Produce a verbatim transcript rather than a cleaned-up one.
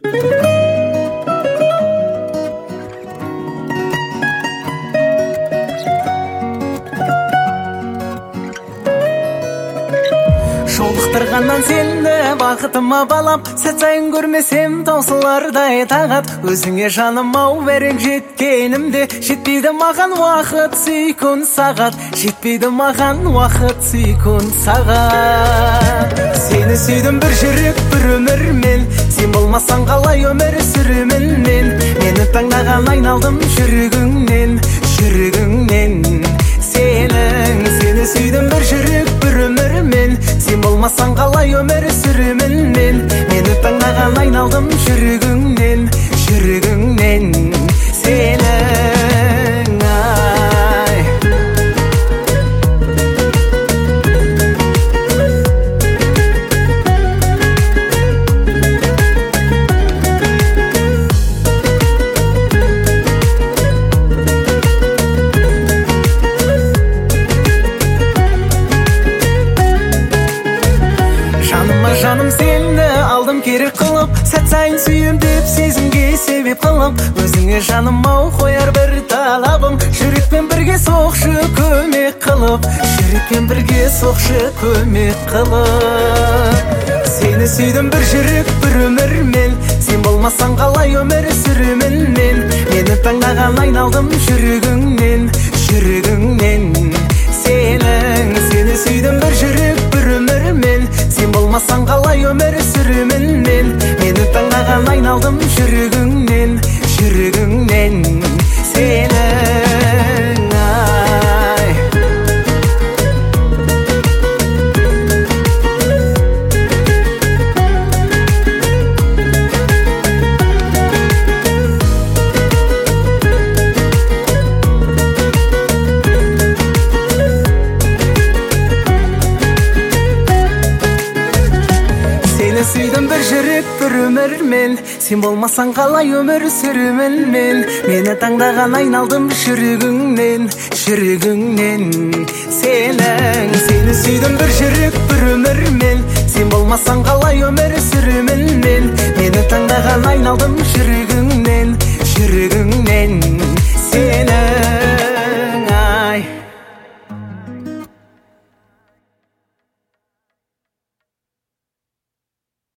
Жолықтырғаннан сені бақытыма балап, сәт сайын көрмесем таусылардай тағат. Өзіңе жаным ау бәрек жеткенімде, жетпейді маған уақыт секунд сағат, жетпейді маған уақыт секунд сағат. Сені сүйдім бір жүрек бір өмірмен, сен болмасаң қалай өмір сүремін мен. Мені таңдаған айналдым жүрегіңнен, жүрегіңнен. Сенің, сені сүйдім бір жүрек бір өмірмен, сен болмасаң қалай өмір сүремін мен. Мені таңдаған айналдым жүрегіңнен, жүрегіңнен. Сенің, ай. Жаным сені алдым керек қылып, сәт сайын сүйем деп сезімге себеп қылып. Өзіңе жаным ау қояр бір талабым, жүрекпен бірге соқшы көмек қылып, жүрекпен бірге соқшы көмек қылып. Сені сүйдім бір жүрек бір өмірмен, сен болмасаң қалай өмір сүремін мен. Мені таңдаған айналдым жүрегіңнен, жүрегіңнен. Сенің, сені сүйдім бір жүрек бір өмірмен, сен болмасаң қалай өмір сүремін мен. Мені таңдаған айналдым жүрегіңнен, жүрегіңнен. Сенің, ай. Сені сүйдім бір жүрек бір өмірмен, сен болмасаң қалай өмір сүремін мен. Мені таңдаған айналдым жүрегіңнен, жүрегіңнен. Сенің, сені сүйдім бір жүрек бір өмірмен, сен болмасаң қалай өмір сүремін мен. Мені таңдаған айналдым жүрегіңнен,